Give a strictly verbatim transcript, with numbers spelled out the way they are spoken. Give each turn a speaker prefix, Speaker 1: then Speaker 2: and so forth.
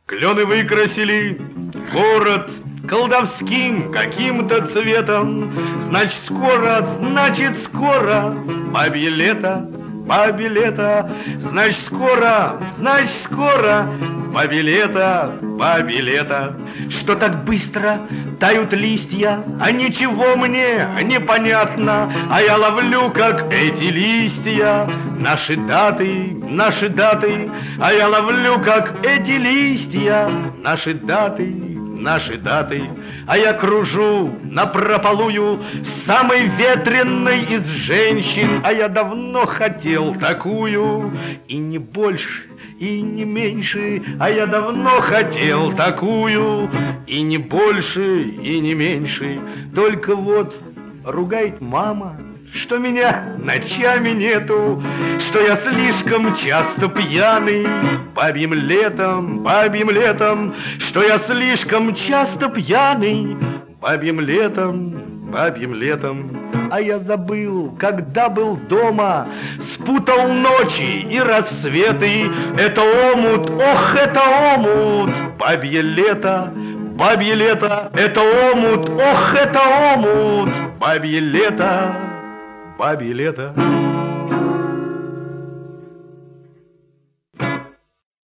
Speaker 1: Клены выкрасили город колдовским каким-то цветом. Значит, скоро, значит, скоро бабье лето, бабье лето. Значит, скоро, значит, скоро бабье лето, бабье лето. Что так быстро тают листья, а ничего мне непонятно. А я ловлю, как эти листья, наши даты, наши даты. А я ловлю, как эти листья, наши даты, наши даты. А я кружу напропалую самой ветреной из женщин. А я давно хотел такую, и не больше, и не меньше. А я давно хотел такую, и не больше, и не меньше. Только вот ругает мама, что меня ночами нету, что я слишком часто пьяный бабьим летом, бабьим летом, что я слишком часто пьяный бабьим летом, бабьим летом. А я забыл, когда был дома, спутал ночи и рассветы. Это омут, ох, это омут, бабье лето, бабье лето. Это омут, ох, это омут, бабье лето, бабье лето.